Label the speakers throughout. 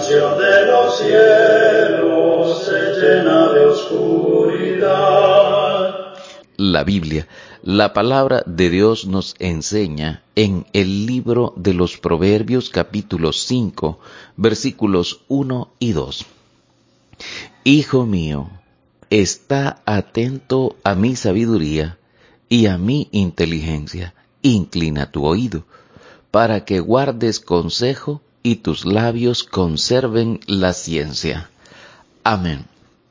Speaker 1: expansión de los cielos se llena de oscuridad.
Speaker 2: La Biblia, la palabra de Dios, nos enseña en el libro de los Proverbios capítulo 5, versículos 1 y 2. Hijo mío, está atento a mi sabiduría y a mi inteligencia. Inclina tu oído, para que guardes consejo y tus labios conserven la ciencia. Amén.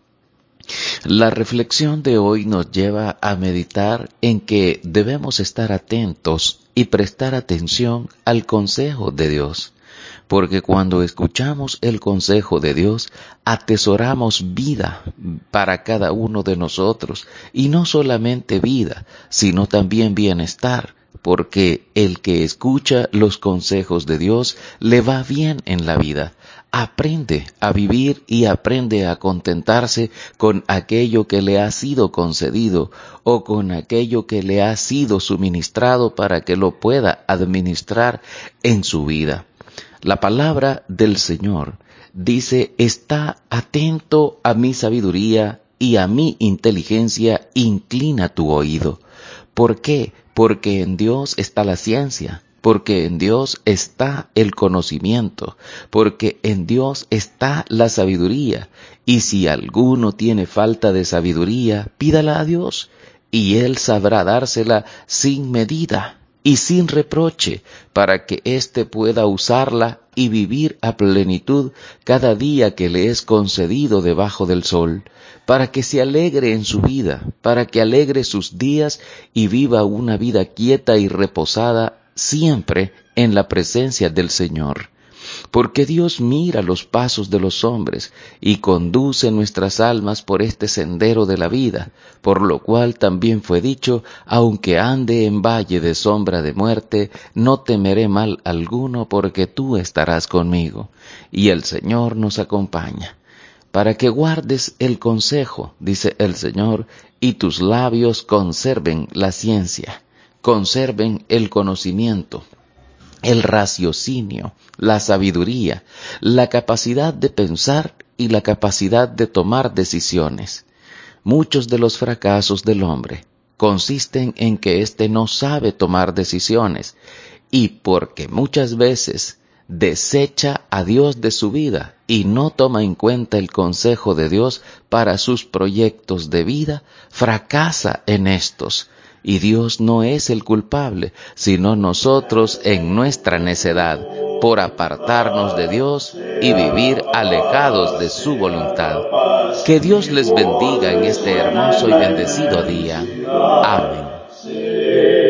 Speaker 2: La reflexión de hoy nos lleva a meditar en que debemos estar atentos y prestar atención al consejo de Dios, porque cuando escuchamos el consejo de Dios, atesoramos vida para cada uno de nosotros, y no solamente vida, sino también bienestar, porque el que escucha los consejos de Dios le va bien en la vida. Aprende a vivir y aprende a contentarse con aquello que le ha sido concedido o con aquello que le ha sido suministrado para que lo pueda administrar en su vida. La palabra del Señor dice: está atento a mi sabiduría y a mi inteligencia, inclina tu oído. ¿Por qué? Porque en Dios está la ciencia, porque en Dios está el conocimiento, porque en Dios está la sabiduría. Y si alguno tiene falta de sabiduría, pídala a Dios, y Él sabrá dársela sin medida y sin reproche, para que éste pueda usarla y vivir a plenitud cada día que le es concedido debajo del sol, para que se alegre en su vida, para que alegre sus días y viva una vida quieta y reposada siempre en la presencia del Señor. Porque Dios mira los pasos de los hombres y conduce nuestras almas por este sendero de la vida, por lo cual también fue dicho: aunque ande en valle de sombra de muerte, no temeré mal alguno, porque tú estarás conmigo. Y el Señor nos acompaña. Para que guardes el consejo, dice el Señor, y tus labios conserven la ciencia, conserven el conocimiento, el raciocinio, la sabiduría, la capacidad de pensar y la capacidad de tomar decisiones. Muchos de los fracasos del hombre consisten en que éste no sabe tomar decisiones, y porque muchas veces desecha a Dios de su vida y no toma en cuenta el consejo de Dios para sus proyectos de vida, fracasa en estos. Y Dios no es el culpable, sino nosotros en nuestra necedad, por apartarnos de Dios y vivir alejados de su voluntad. Que Dios les bendiga en este hermoso y bendecido día. Amén.